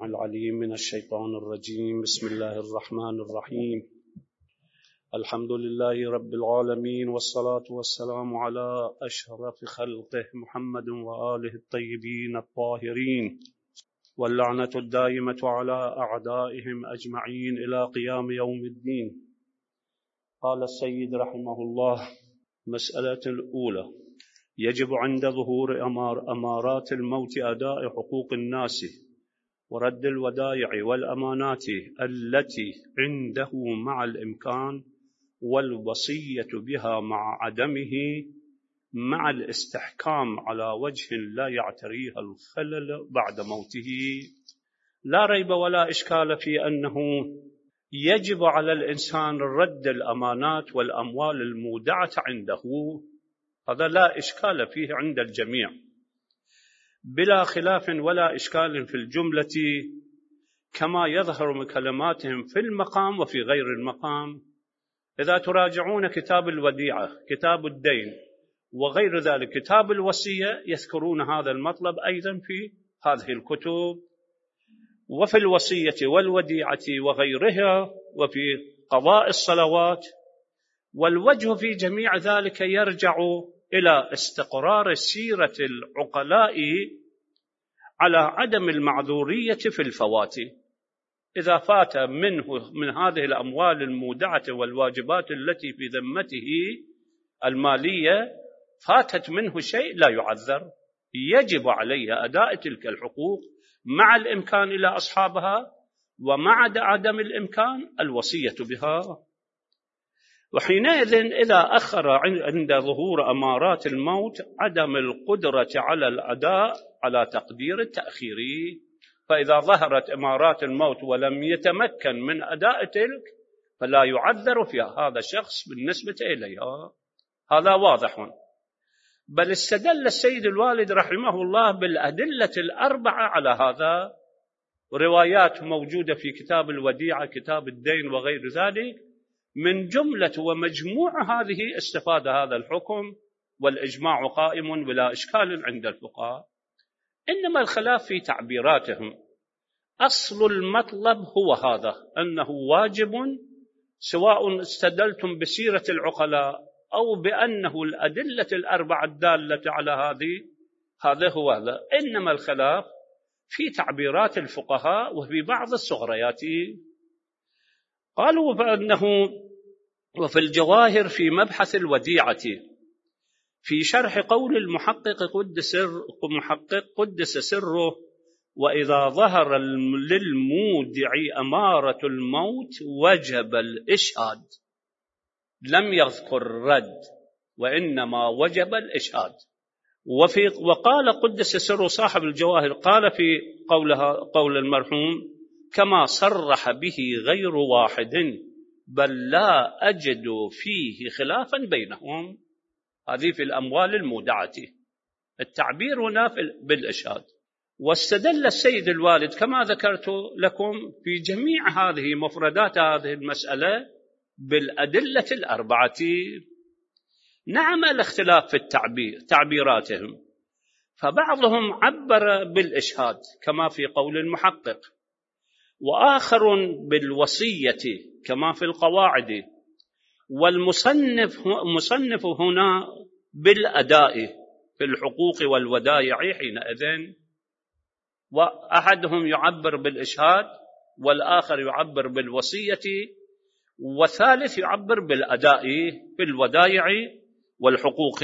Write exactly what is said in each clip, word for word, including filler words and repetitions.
العليم من الشيطان الرجيم. بسم الله الرحمن الرحيم. الحمد لله رب العالمين، والصلاة والسلام على أشرف خلقه محمد وآله الطيبين الطاهرين، واللعنة الدائمة على أعدائهم أجمعين إلى قيام يوم الدين. قال السيد رحمه الله: مسألة الأولى: يجب عند ظهور أمار أمارات الموت أداء حقوق الناس ورد الودائع والأمانات التي عنده مع الإمكان، والوصية بها مع عدمه، مع الاستحكام على وجه لا يعتريها الخلل بعد موته. لا ريب ولا إشكال في أنه يجب على الإنسان رد الأمانات والأموال المودعة عنده، هذا لا إشكال فيه عند الجميع بلا خلاف ولا إشكال في الجملة، كما يظهر من كلماتهم في المقام وفي غير المقام. إذا تراجعون كتاب الوديعة، كتاب الدين، وغير ذلك كتاب الوصية، يذكرون هذا المطلب أيضا في هذه الكتب، وفي الوصية والوديعة وغيرها، وفي قضاء الصلوات. والوجه في جميع ذلك يرجع إلى استقرار سيرة العقلاء على عدم المعذورية في الفوات. إذا فات منه من هذه الأموال المودعة والواجبات التي في ذمته المالية، فاتت منه شيء، لا يعذر، يجب عليه أداء تلك الحقوق مع الإمكان إلى أصحابها، ومع عدم الإمكان الوصية بها. وحينئذ إذا أخر عند ظهور أمارات الموت عدم القدرة على الأداء على تقدير التأخير، فإذا ظهرت أمارات الموت ولم يتمكن من أداء تلك، فلا يعذر فيها هذا الشخص بالنسبة إليها، هذا واضح. بل استدل السيد الوالد رحمه الله بالأدلة الأربعة على هذا، روايات موجودة في كتاب الوديعة، كتاب الدين، وغير ذلك. من جملة ومجموع هذه استفاد هذا الحكم، والإجماع قائم بلا إشكال عند الفقهاء، إنما الخلاف في تعبيراتهم. أصل المطلب هو هذا، أنه واجب، سواء استدلتم بسيرة العقلاء أو بأنه الأدلة الأربعة الدالة على هذه، هذا هو هذا. إنما الخلاف في تعبيرات الفقهاء وفي بعض الصغريات. قالوا بأنه وفي الجواهر في مبحث الوديعة في شرح قول المحقق قدس محقق قدس سره: وإذا ظهر للمودع أمارة الموت وجب الإشهاد، لم يذكر رد، وإنما وجب الإشهاد. وفي وقال قدس سره صاحب الجواهر، قال في قولها قول المرحوم: كما صرح به غير واحد، بل لا أجد فيه خلافا بينهم. هذه في الأموال المودعة، التعبير هنا بالإشهاد. واستدل السيد الوالد كما ذكرت لكم في جميع هذه مفردات هذه المسألة بالأدلة الأربعة. نعم الاختلاف في التعبير تعبيراتهم، فبعضهم عبر بالإشهاد كما في قول المحقق، وآخر بالوصية كما في القواعد، والمصنف مصنف هنا بالأداء في الحقوق والودائع حينئذ. وأحدهم يعبر بالإشهاد، والآخر يعبر بالوصية، والثالث يعبر بالأداء في الودائع والحقوق.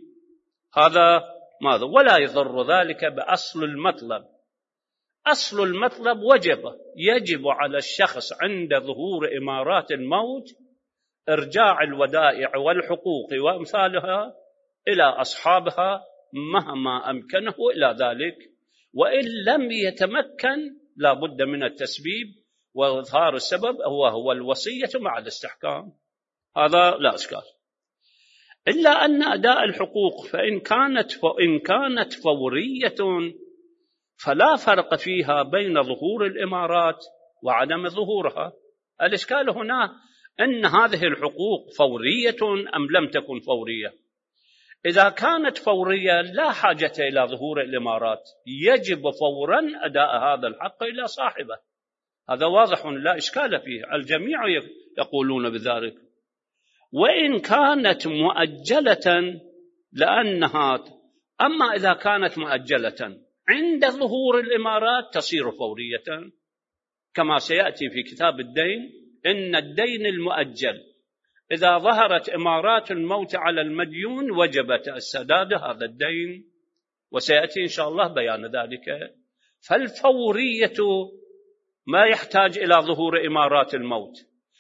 هذا ماذا؟ ولا يضر ذلك بأصل المطلب. أصل المطلب وجب يجب على الشخص عند ظهور إمارات الموت إرجاع الودائع والحقوق وأمثالها إلى أصحابها مهما أمكنه إلى ذلك، وإن لم يتمكن لا بد من التسبيب وإظهار السبب، هو هو الوصية مع الاستحكام، هذا لا إشكال. إلا أن أداء الحقوق فإن كانت فإن كانت فورية فلا فرق فيها بين ظهور الإمارات وعدم ظهورها. الإشكال هنا أن هذه الحقوق فورية أم لم تكن فورية. إذا كانت فورية لا حاجة إلى ظهور الإمارات، يجب فورا أداء هذا الحق إلى صاحبه. هذا واضح لا إشكال فيه، الجميع يقولون بذلك. وإن كانت مؤجلة لأنها، أما إذا كانت مؤجلة عند ظهور الإمارات تصير فورية، كما سيأتي في كتاب الدين. إن الدين المؤجل إذا ظهرت إمارات الموت على المديون وجب السداد هذا الدين، وسيأتي إن شاء الله بيان ذلك. فالفورية ما يحتاج إلى ظهور إمارات الموت،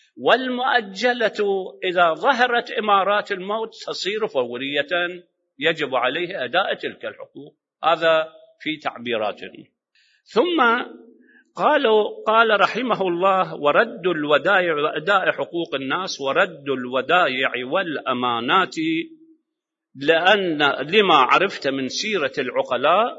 والمؤجلة إذا ظهرت إمارات الموت تصير فورية، يجب عليه أداء تلك الحقوق. هذا في تعبيرات. ثم قالوا قال رحمه الله: ورد الودائع وأداء حقوق الناس، ورد الودائع والأمانات، لأن لما عرفت من سيرة العقلاء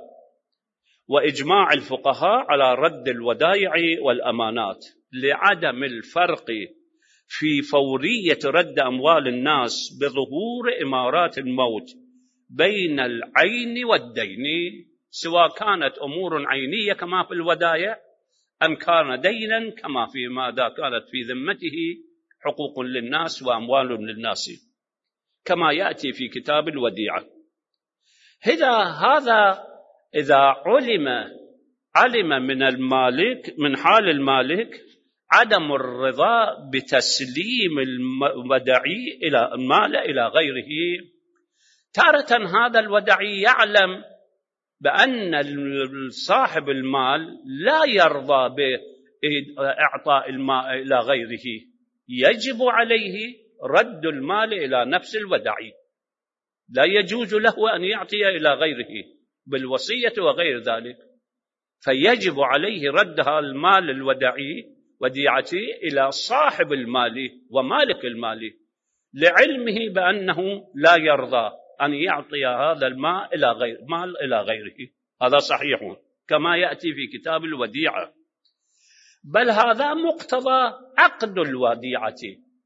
وإجماع الفقهاء على رد الودائع والأمانات، لعدم الفرق في فورية رد أموال الناس بظهور إمارات الموت بين العين والدين، سواء كانت أمور عينية كما في الودائع أم كان دينا كما في ماذا كانت في ذمته حقوق للناس وأموال للناس، كما يأتي في كتاب الوديعة. إذا هذا إذا علم علم من المالك من حال المالك عدم الرضا بتسليم الودعي إلى المال إلى غيره، تارة هذا الودعي يعلم بأن صاحب المال لا يرضى بإعطاء المال إلى غيره، يجب عليه رد المال إلى نفس الودعي، لا يجوز له أن يعطي إلى غيره بالوصية وغير ذلك، فيجب عليه ردها المال الودعي وديعته إلى صاحب المال ومالك المال، لعلمه بأنه لا يرضى أن يعطي هذا المال إلى غير مال إلى غيره. هذا صحيح كما يأتي في كتاب الوديعة، بل هذا مقتضى عقد الوديعة.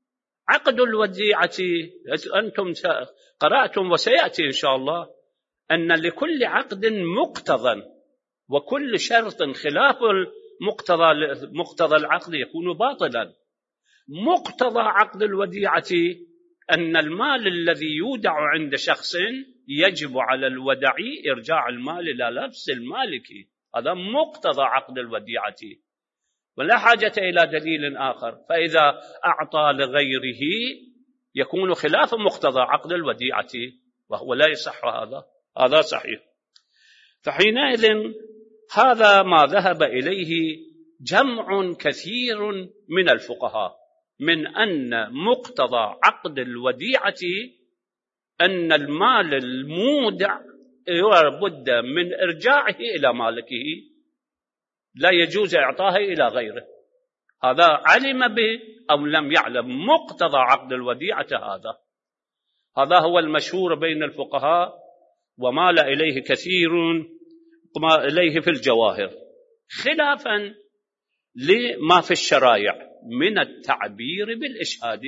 عقد الوديعة أنتم قرأتم وسيأتي إن شاء الله أن لكل عقد مقتضى، وكل شرط خلاف مقتضى مقتضى العقد يكون باطلا. مقتضى عقد الوديعة أن المال الذي يودع عند شخص يجب على الودعي إرجاع المال إلى نفس المالك، هذا مقتضى عقد الوديعة، ولا حاجة إلى دليل آخر. فإذا أعطى لغيره يكون خلاف مقتضى عقد الوديعة، وهو لا يصح هذا. هذا صحيح. فحينئذ هذا ما ذهب إليه جمع كثير من الفقهاء، من أن مقتضى عقد الوديعة أن المال المودع لابد من إرجاعه إلى مالكه، لا يجوز إعطاه إلى غيره. هذا علم به أو لم يعلم، مقتضى عقد الوديعة هذا هذا هو المشهور بين الفقهاء، ومال إليه كثير ما إليه في الجواهر، خلافا لما في الشرائع من التعبير بالإشهاد.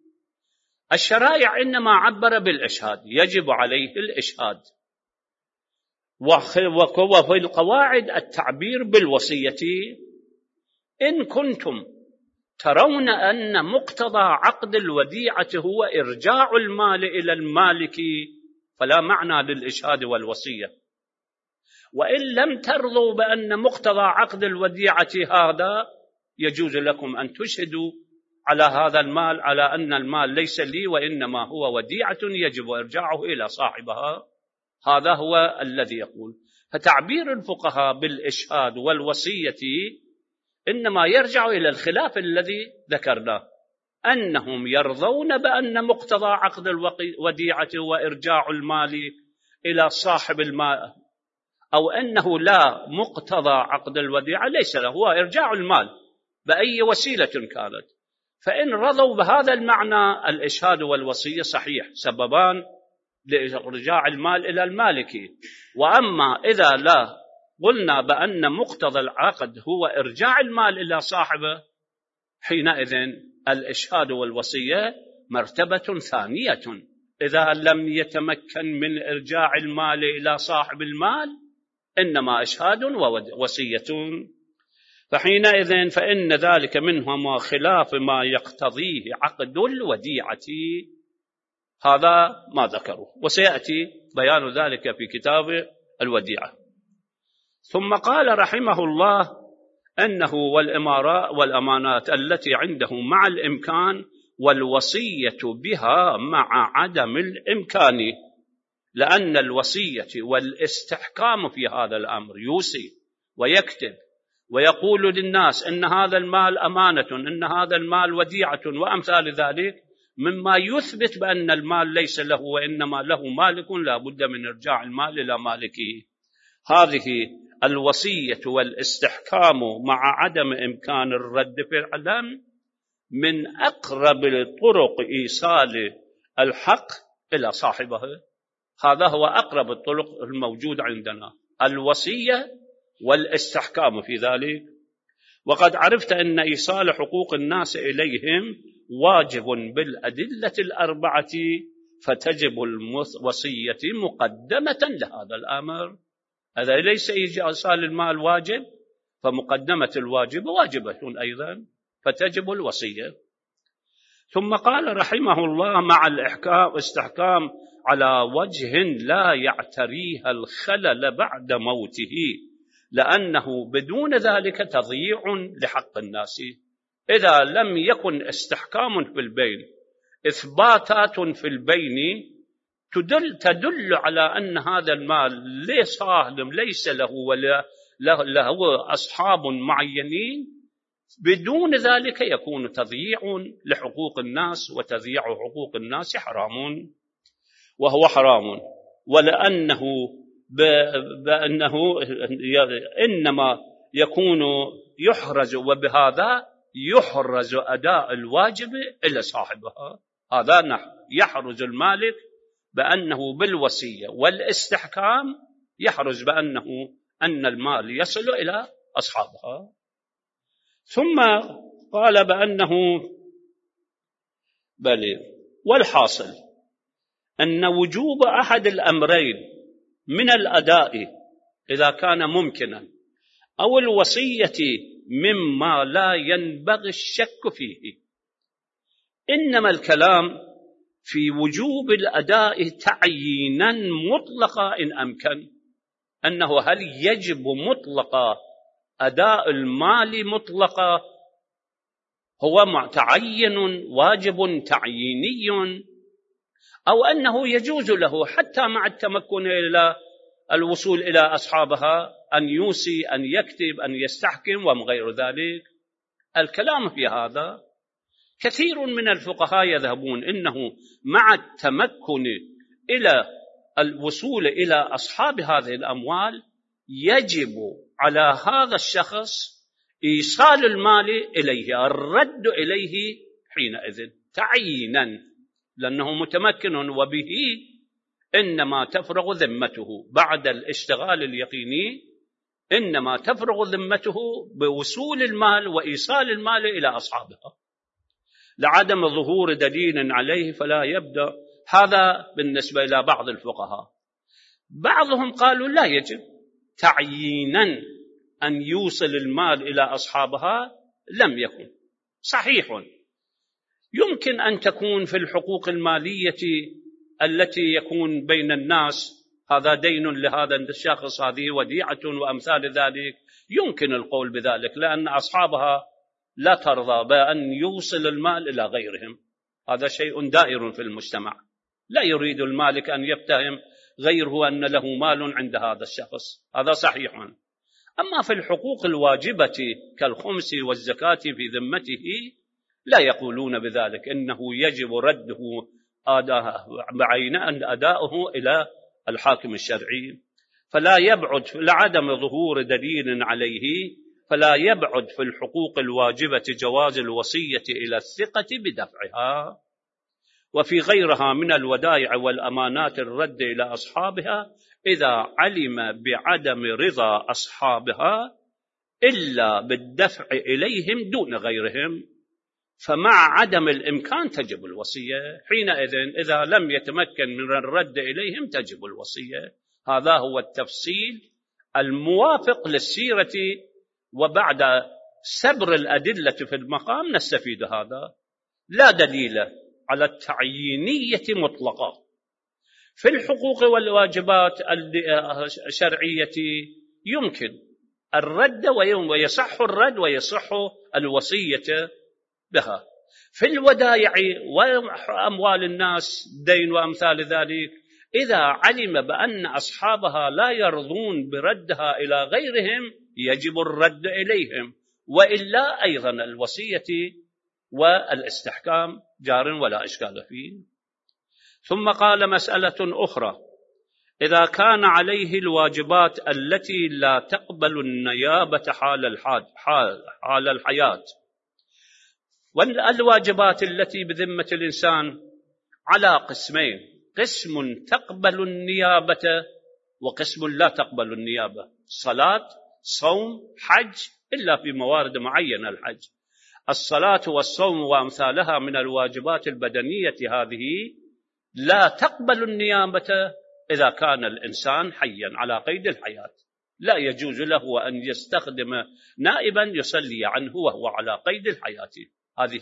الشرائع إنما عبر بالإشهاد، يجب عليه الإشهاد، وفي القواعد التعبير بالوصية. إن كنتم ترون أن مقتضى عقد الوديعة هو إرجاع المال إلى المالك فلا معنى للإشهاد والوصية، وإن لم ترضوا بأن مقتضى عقد الوديعة هذا يجوز لكم أن تشهدوا على هذا المال على أن المال ليس لي وإنما هو وديعة يجب إرجاعه إلى صاحبها. هذا هو الذي يقول. فتعبير الفقهاء بالإشهاد والوصية إنما يرجع إلى الخلاف الذي ذكرناه، أنهم يرضون بأن مقتضى عقد الوديعة وإرجاع المال إلى صاحب المال، أو أنه لا مقتضى عقد الوديعة ليس له، هو إرجاع المال بأي وسيلة كانت. فإن رضوا بهذا المعنى الإشهاد والوصية صحيح، سببان لإرجاع المال إلى المالك. وأما إذا لا قلنا بأن مقتضى العقد هو إرجاع المال إلى صاحبه، حينئذ الإشهاد والوصية مرتبة ثانية، إذا لم يتمكن من إرجاع المال إلى صاحب المال إنما إشهاد ووصية، فحينئذ فإن ذلك منهما خلاف ما يقتضيه عقد الوديعة. هذا ما ذكره، وسيأتي بيان ذلك في كتاب الوديعة. ثم قال رحمه الله أنه والإمارات والأمانات التي عنده مع الإمكان والوصية بها مع عدم الإمكان، لأن الوصية والاستحكام في هذا الأمر يوصي ويكتب ويقول للناس إن هذا المال أمانة، إن هذا المال وديعة وأمثال ذلك، مما يثبت بأن المال ليس له وإنما له مالك، لا بد من إرجاع المال إلى مالكه. هذه الوصية والاستحكام مع عدم إمكان الرد فعلا من أقرب طرق إيصال الحق إلى صاحبه. هذا هو أقرب الطرق الموجود عندنا، الوصية والاستحكام في ذلك. وقد عرفت أن إيصال حقوق الناس إليهم واجب بالأدلة الأربعة، فتجب الوصية مقدمة لهذا الأمر. هذا ليس إيصال المال واجب، فمقدمة الواجب واجبة أيضا، فتجب الوصية. ثم قال رحمه الله مع الإحكام استحكام على وجه لا يعتريها الخلل بعد موته، لأنه بدون ذلك تضييع لحق الناس. إذا لم يكن استحكام في البين، إثباتات في البين تدل, تدل على أن هذا المال لصاحب ليس له ولا له, له أصحاب معينين، بدون ذلك يكون تضييع لحقوق الناس، وتضييع حقوق الناس حرام، وهو حرام. ولأنه بأنه إنما يكون يحرز، وبهذا يحرز أداء الواجب إلى صاحبها. هذا يحرز المالك بأنه بالوصية والاستحكام يحرز بأنه أن المال يصل إلى أصحابها. ثم قال بأنه بل والحاصل أن وجوب أحد الأمرين من الأداء إذا كان ممكنا، أو الوصية مما لا ينبغي الشك فيه، إنما الكلام في وجوب الأداء تعيينا مطلقا إن أمكن، أنه هل يجب مطلقا أداء المال مطلقا، هو متعين واجب تعييني، أو أنه يجوز له حتى مع التمكن إلى الوصول إلى أصحابها أن يوصي، أن يكتب، أن يستحكم وغير ذلك. الكلام في هذا كثير من الفقهاء يذهبون إنه مع التمكن إلى الوصول إلى أصحاب هذه الأموال يجب على هذا الشخص إيصال المال إليه، الرد إليه حينئذ تعيينا، لأنه متمكن، وبه إنما تفرغ ذمته بعد الاشتغال اليقيني، إنما تفرغ ذمته بوصول المال وإيصال المال إلى أصحابها، لعدم ظهور دليل عليه فلا يبدأ. هذا بالنسبة إلى بعض الفقهاء. بعضهم قالوا لا يجب تعيينا أن يوصل المال إلى أصحابها، لم يكن صحيح. يمكن أن تكون في الحقوق المالية التي يكون بين الناس، هذا دين لهذا الشخص، هذه وديعة وأمثال ذلك، يمكن القول بذلك، لأن أصحابها لا ترضى بأن يوصل المال إلى غيرهم. هذا شيء دائر في المجتمع، لا يريد المالك أن يفتهم غيره أن له مال عند هذا الشخص، هذا صحيح. أما في الحقوق الواجبة كالخمس والزكاة في ذمته لا يقولون بذلك، إنه يجب رده بعين أن أداؤه إلى الحاكم الشرعي، فلا يبعد لعدم ظهور دليل عليه، فلا يبعد في الحقوق الواجبة جواز الوصية إلى الثقة بدفعها، وفي غيرها من الودائع والأمانات الرد إلى أصحابها إذا علم بعدم رضا أصحابها إلا بالدفع إليهم دون غيرهم، فمع عدم الإمكان تجب الوصية. حينئذ إذا لم يتمكن من الرد إليهم تجب الوصية. هذا هو التفصيل الموافق للسيرة، وبعد سبر الأدلة في المقام نستفيد هذا. لا دليل على التعيينية مطلقة في الحقوق والواجبات الشرعية، يمكن الرد ويصح الرد ويصح الوصية بها. في الودائع وأموال الناس دين وأمثال ذلك، إذا علم بأن أصحابها لا يرضون بردها إلى غيرهم يجب الرد إليهم، وإلا أيضا الوصية والاستحكام جار ولا إشكال فيه. ثم قال مسألة أخرى: إذا كان عليه الواجبات التي لا تقبل النيابة حال الحال حال, حال الحياة، والواجبات التي بذمة الإنسان على قسمين: قسم تقبل النيابة وقسم لا تقبل النيابة، صلاة، صوم، حج، إلا في موارد معينة الحج. الصلاة والصوم وأمثالها من الواجبات البدنية هذه لا تقبل النيابة إذا كان الإنسان حيا على قيد الحياة، لا يجوز له أن يستخدم نائبا يصلي عنه وهو على قيد الحياة. هذه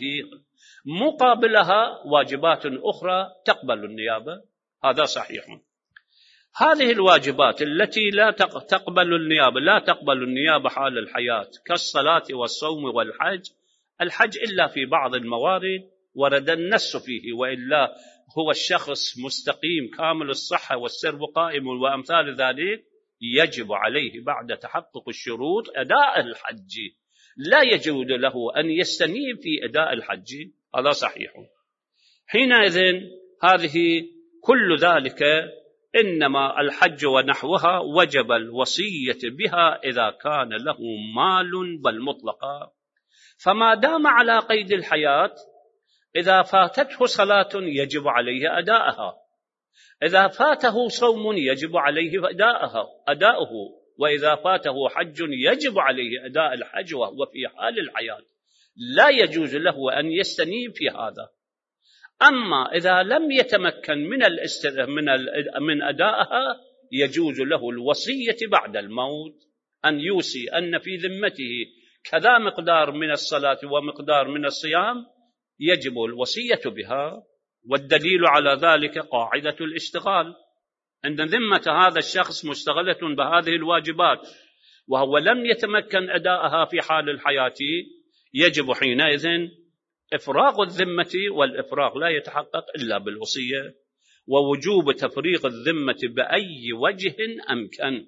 مقابلها واجبات أخرى تقبل النيابة، هذا صحيح. هذه الواجبات التي لا تقبل النيابة لا تقبل النيابة حال الحياة كالصلاة والصوم والحج. الحج إلا في بعض الموارد ورد النص فيه، وإلا هو الشخص مستقيم كامل الصحة والسرب قائم وأمثال ذلك، يجب عليه بعد تحقق الشروط أداء الحج، لا يجوز له أن يستنيب في أداء الحج، هذا صحيح. حينئذ هذه كل ذلك إنما الحج ونحوها وجب الوصية بها إذا كان له مال بل مطلقا. فما دام على قيد الحياة، إذا فاتته صلاة يجب عليه أداءها، إذا فاته صوم يجب عليه أداءها أداؤه، وإذا فاته حج يجب عليه أداء الحج وهو في حال الحياة، لا يجوز له أن يستنيب في هذا. أما إذا لم يتمكن من الاست... من ال... من أدائها يجوز له الوصية بعد الموت، أن يوصي أن في ذمته كذا مقدار من الصلاة ومقدار من الصيام يجب الوصية بها. والدليل على ذلك قاعدة الاشتغال، أن ذمة هذا الشخص مشتغلة بهذه الواجبات وهو لم يتمكن أدائها في حال الحياة، يجب حينئذ إفراغ الذمة، والإفراغ لا يتحقق إلا بالوصية، ووجوب تفريغ الذمة بأي وجه أمكن،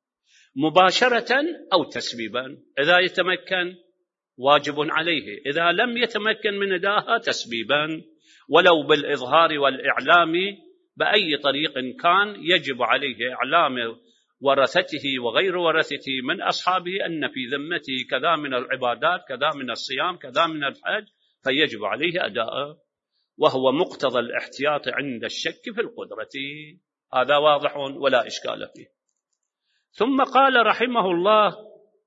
مباشرة أو تسبيبا. إذا يتمكن واجب عليه، إذا لم يتمكن من أدائها تسبيبا، ولو بالإظهار والإعلام بأي طريق كان يجب عليه إعلام ورثته وغير ورثته من أصحابه أن في ذمته كذا من العبادات، كذا من الصيام، كذا من الحج، فيجب عليه أداءه، وهو مقتضى الاحتياط عند الشك في القدرة. هذا واضح ولا إشكال فيه. ثم قال رحمه الله: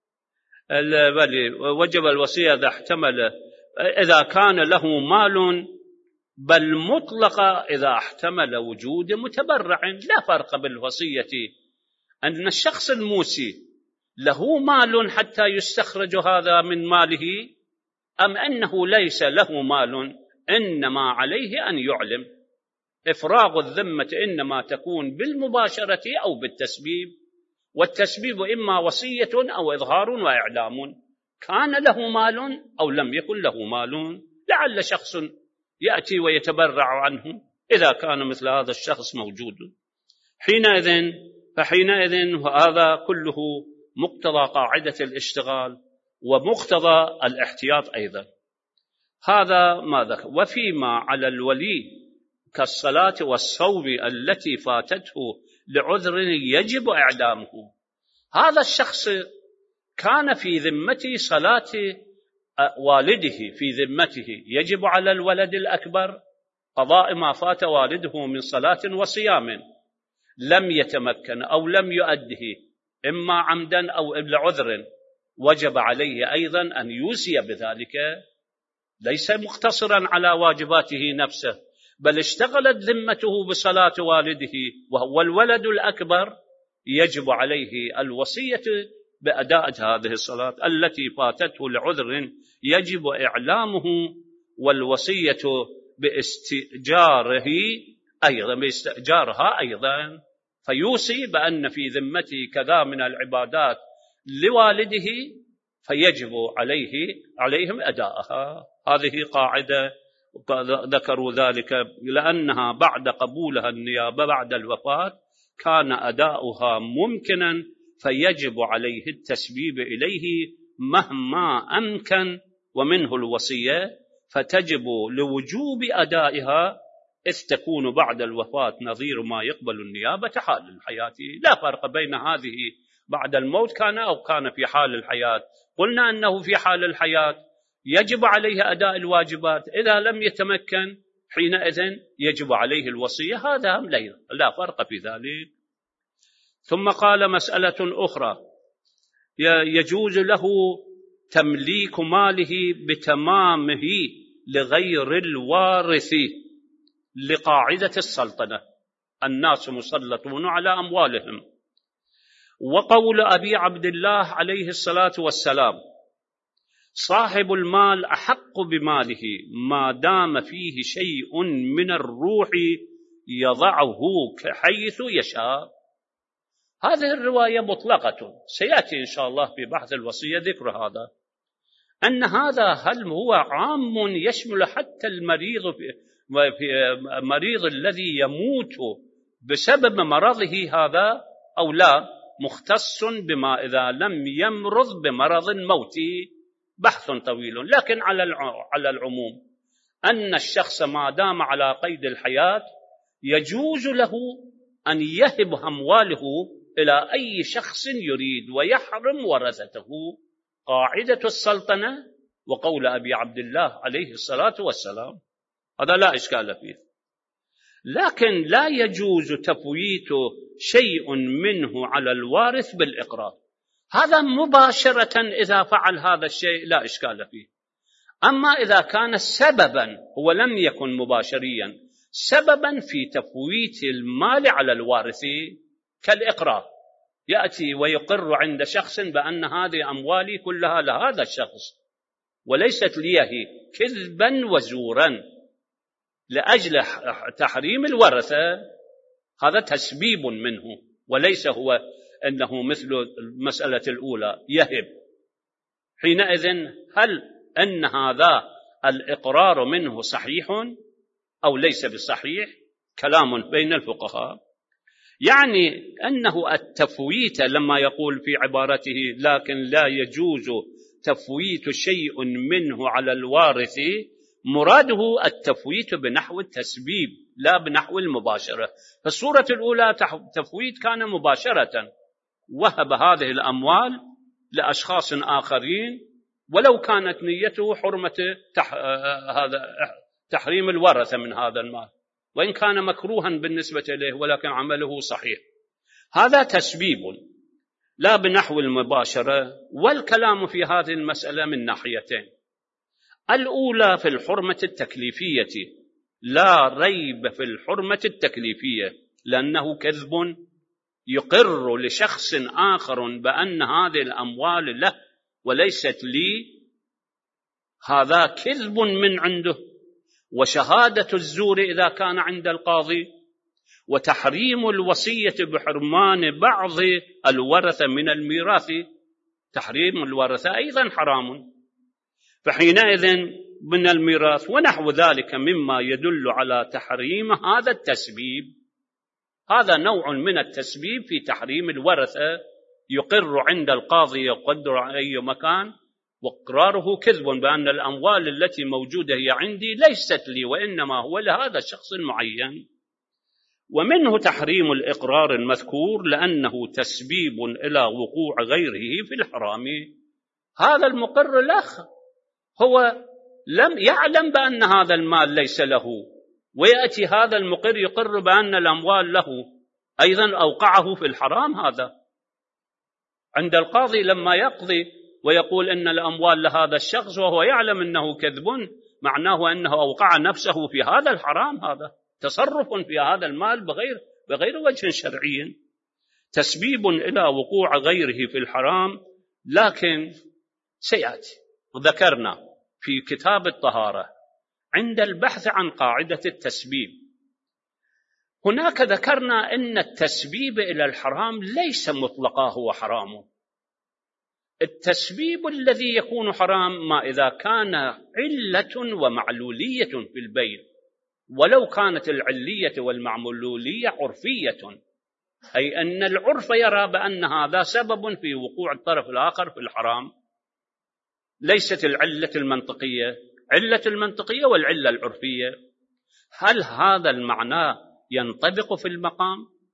وجب الوصية إذا احتمل إذا كان له مال بل مطلق إذا احتمل وجود متبرع. لا فرق بالوصية أن الشخص الموصي له مال حتى يستخرج هذا من ماله، أم أنه ليس له مال، إنما عليه أن يعلم. إفراغ الذمة إنما تكون بالمباشرة أو بالتسبيب، والتسبيب إما وصية أو إظهار وإعلام، كان له مال أو لم يكن له مال، لعل شخص يأتي ويتبرع عنه إذا كان مثل هذا الشخص موجود. حينئذ فحينئذ هذا كله مقتضى قاعدة الاشتغال ومقتضى الاحتياط أيضا. هذا ما ذكر. وفيما على الولي كالصلاة والصوم التي فاتته لعذر يجب إعلامه، هذا الشخص كان في ذمته صلاة والده، في ذمته يجب على الولد الأكبر قضاء ما فات والده من صلاة وصيام، لم يتمكن أو لم يؤده إما عمدا أو لعذر، وجب عليه أيضا أن يوصي بذلك ليس مقتصرا على واجباته نفسه، بل اشتغلت ذمته بصلاة والده وهو الولد الأكبر، يجب عليه الوصية بأداء هذه الصلاة التي فاتته لعذر يجب إعلامه، والوصية باستئجاره أيضا باستئجارها أيضا، فيوصي بأن في ذمته كذا من العبادات لوالده فيجب عليه عليهم أداءها. هذه قاعدة ذكروا ذلك لأنها بعد قبولها النيابة بعد الوفاة كان أداؤها ممكنا، فيجب عليه التسبيب إليه مهما أمكن، ومنه الوصية، فتجب لوجوب أدائها إذ تكون بعد الوفاة نظير ما يقبل النيابة حال الحياة. لا فرق بين هذه بعد الموت كان أو كان في حال الحياة. قلنا أنه في حال الحياة يجب عليه أداء الواجبات، إذا لم يتمكن حينئذ يجب عليه الوصية، هذا لا فرق في ذلك. ثم قال مسألة أخرى، يجوز له تمليك ماله بتمامه لغير الوارث لقاعدة السلطنة، الناس مسلطون على أموالهم. وقول أبي عبد الله عليه الصلاة والسلام: صاحب المال أحق بماله ما دام فيه شيء من الروح يضعه كحيث يشاء. هذه الرواية مطلقة، سيأتي إن شاء الله في بحث الوصية ذكر هذا، أن هذا هل هو عام يشمل حتى المريض في مريض الذي يموت بسبب مرضه هذا، أو لا مختص بما إذا لم يمرض بمرض الموت؟ بحث طويل، لكن على العموم أن الشخص ما دام على قيد الحياة يجوز له أن يهب أمواله إلى أي شخص يريد ويحرم ورثته، قاعدة السلطنة وقول أبي عبد الله عليه الصلاة والسلام، هذا لا إشكال فيه. لكن لا يجوز تفويت شيء منه على الوارث بالإقرار، هذا مباشرة إذا فعل هذا الشيء لا إشكال فيه. أما إذا كان سببا، هو لم يكن مباشريا، سببا في تفويت المال على الوارث كالإقرار، يأتي ويقر عند شخص بأن هذه أموالي كلها لهذا الشخص وليست ليه، كذبا وزورا لأجل تحريم الورثة، هذا تسبيب منه، وليس هو أنه مثل المسألة الأولى يهب. حينئذ هل أن هذا الإقرار منه صحيح أو ليس بصحيح؟ كلام بين الفقهاء. يعني أنه التفويت لما يقول في عبارته لكن لا يجوز تفويت شيء منه على الوارث، مراده التفويت بنحو التسبيب لا بنحو المباشرة. في الصورة الأولى تفويت كان مباشرة، وهب هذه الأموال لأشخاص آخرين ولو كانت نيته حرمة تح... هذا تحريم الورثة من هذا المال، وإن كان مكروها بالنسبة إليه ولكن عمله صحيح، هذا تسبيب لا بنحو المباشرة. والكلام في هذه المسألة من ناحيتين، الأولى في الحرمة التكليفية، لا ريب في الحرمة التكليفية، لأنه كذب يقر لشخص آخر بأن هذه الأموال له وليست لي، هذا كذب من عنده. وشهادة الزور إذا كان عند القاضي، وتحريم الوصية بحرمان بعض الورثة من الميراث، تحريم الورثة أيضا حرام، فحينئذ من الميراث ونحو ذلك مما يدل على تحريم هذا التسبيب، هذا نوع من التسبيب في تحريم الورثة، يقر عند القاضي يقدر أي مكان، وإقراره كذب بأن الأموال التي موجودة هي عندي ليست لي وإنما هو لهذا الشخص المعين. ومنه تحريم الإقرار المذكور لأنه تسبيب إلى وقوع غيره في الحرام. هذا المقر له هو لم يعلم بأن هذا المال ليس له، ويأتي هذا المقر يقر بأن الأموال له، أيضا أوقعه في الحرام. هذا عند القاضي لما يقضي ويقول إن الأموال لهذا الشخص وهو يعلم أنه كذب، معناه أنه أوقع نفسه في هذا الحرام، هذا تصرف في هذا المال بغير بغير وجه شرعي، تسبيب إلى وقوع غيره في الحرام. لكن سيأتي، ذكرنا في كتاب الطهارة عند البحث عن قاعدة التسبيب، هناك ذكرنا أن التسبيب إلى الحرام ليس مطلقا هو حرام. التسبيب الذي يكون حرام ما إذا كان علة ومعلولية في البيع، ولو كانت العلية والمعلولية عرفية، أي أن العرف يرى بأن هذا سبب في وقوع الطرف الآخر في الحرام، ليست العلة المنطقية، علة المنطقية والعلة العرفية. هل هذا المعنى ينطبق في المقام؟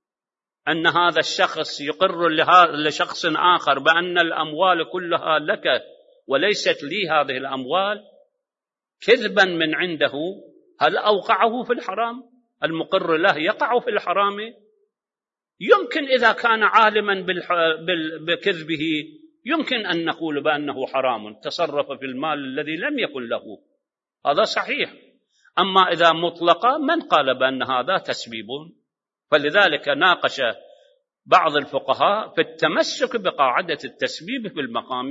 أن هذا الشخص يقر لشخص آخر بأن الأموال كلها لك وليست لي هذه الأموال كذبا من عنده، هل أوقعه في الحرام؟ المقر له يقع في الحرام؟ يمكن إذا كان عالما بكذبه يمكن أن نقول بأنه حرام، تصرف في المال الذي لم يكن له، هذا صحيح. أما إذا مطلقا من قال بأن هذا تسبيب؟ فلذلك ناقش بعض الفقهاء في التمسك بقاعدة التسبيب في المقام،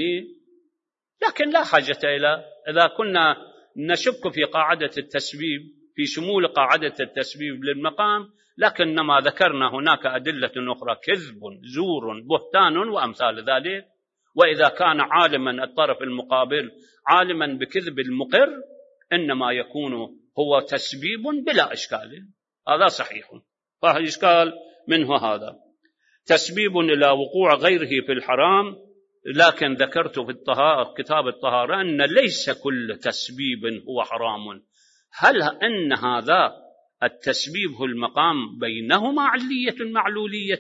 لكن لا حاجة إلى، إذا كنا نشك في قاعدة التسبيب في شمول قاعدة التسبيب للمقام، لكنما ذكرنا هناك أدلة أخرى، كذب، زور، بهتان وأمثال ذلك. وإذا كان عالما الطرف المقابل عالما بكذب المقر إنما يكون هو تسبيب بلا إشكال، هذا صحيح، فالإشكال منه هذا تسبيب إلى وقوع غيره في الحرام. لكن ذكرت في الطهارة كتاب الطهارة أن ليس كل تسبيب هو حرام. هل أن هذا التسبيب هو المقام بينهما علية معلولية،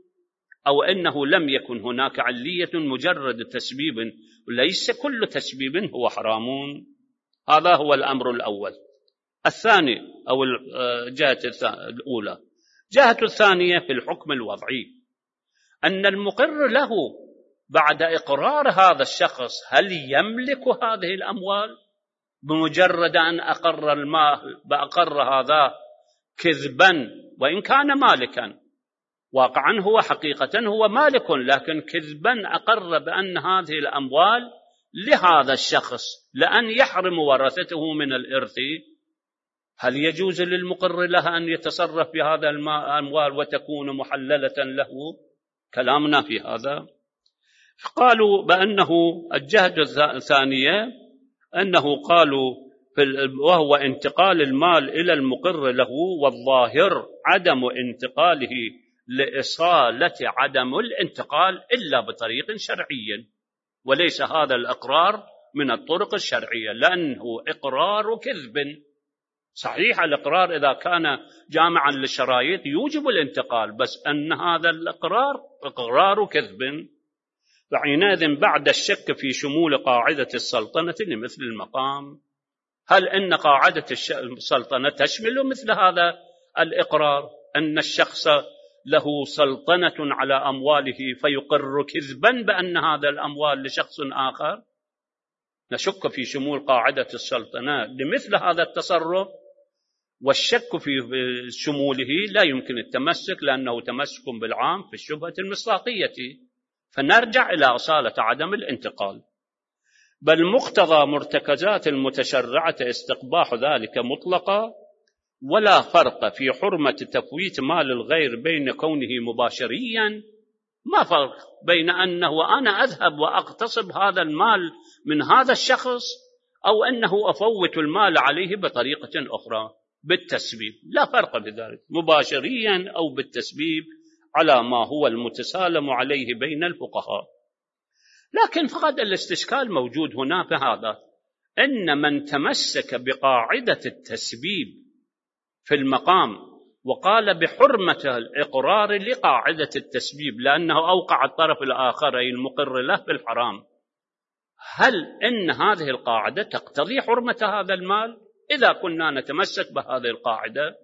أو أنه لم يكن هناك علية مجرد تسبيب وليس كل تسبيب هو حرام؟ هذا هو الأمر الأول. الثاني أو الجهة الأولى، جهة الثانية في الحكم الوضعي، أن المقر له بعد إقرار هذا الشخص هل يملك هذه الأموال بمجرد أن أقر المال بأقر هذا كذبا، وإن كان مالكا واقعا هو حقيقة هو مالك، لكن كذبا أقر بأن هذه الأموال لهذا الشخص لأن يحرم ورثته من الإرث، هل يجوز للمقر له أن يتصرف بهذا الأموال وتكون محللة له؟ كلامنا في هذا. قالوا بأنه الجهة الثانية أنه قالوا وهو انتقال المال إلى المقر له، والظاهر عدم انتقاله لإصالة عدم الانتقال إلا بطريق شرعي، وليس هذا الإقرار من الطرق الشرعية، لأنه إقرار كذب. صحيح الإقرار إذا كان جامعا للشرائط يوجب الانتقال، بس أن هذا الإقرار إقرار كذب، فحينئذ بعد الشك في شمول قاعدة السلطنة لمثل المقام، هل إن قاعدة السلطنة تشمل مثل هذا الإقرار، أن الشخص له سلطنة على أمواله فيقر كذبا بأن هذا الأموال لشخص آخر؟ نشك في شمول قاعدة السلطنة لمثل هذا التصرف، والشك في شموله لا يمكن التمسك، لأنه تمسك بالعام في الشبهة المصداقية، فنرجع إلى أصالة عدم الانتقال. بل مقتضى مرتكزات المتشرعة استقباح ذلك مطلقا، ولا فرق في حرمة تفويت مال الغير بين كونه مباشريا، ما فرق بين أنه أنا أذهب وأغتصب هذا المال من هذا الشخص أو أنه أفوت المال عليه بطريقة أخرى بالتسبيب، لا فرق بذلك، مباشريا أو بالتسبيب على ما هو المتسالم عليه بين الفقهاء. لكن فقط الاستشكال موجود هنا في هذا، أن من تمسك بقاعدة التسبيب في المقام وقال بحرمة الإقرار لقاعدة التسبيب لأنه أوقع الطرف الآخر أي المقر له بالحرام، هل إن هذه القاعدة تقتضي حرمة هذا المال؟ إذا كنا نتمسك بهذه القاعدة،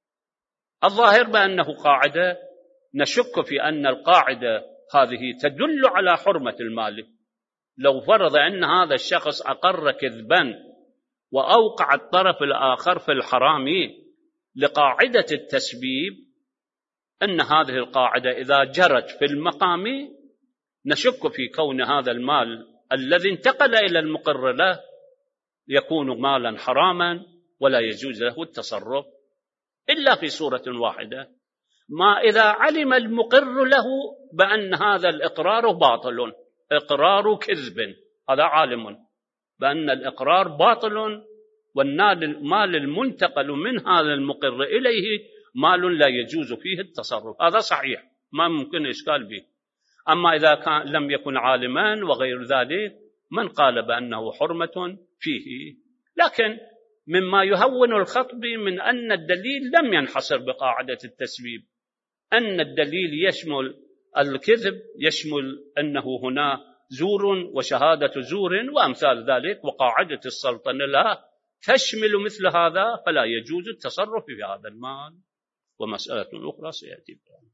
الظاهر بأنه قاعدة نشك في أن القاعدة هذه تدل على حرمة المال. لو فرض أن هذا الشخص أقر كذبا وأوقع الطرف الآخر في الحرام لقاعدة التسبيب، أن هذه القاعدة إذا جرت في المقام نشك في كون هذا المال الذي انتقل إلى المقر له يكون مالا حراما ولا يجوز له التصرف إلا في صورة واحدة، ما إذا علم المقر له بأن هذا الإقرار باطل، إقرار كذب، هذا عالم بأن الإقرار باطل والمال المنتقل من هذا المقر إليه مال لا يجوز فيه التصرف، هذا صحيح ما ممكن إشكال به. أما إذا كان لم يكن عالما وغير ذلك من قال بأنه حرمة فيه. لكن مما يهون الخطب من أن الدليل لم ينحصر بقاعدة التسبيب، أن الدليل يشمل الكذب، يشمل أنه هنا زور وشهادة زور وأمثال ذلك، وقاعدة السلطنة لا تشمل مثل هذا، فلا يجوز التصرف في هذا المال. ومسألة أخرى سيأتي بها.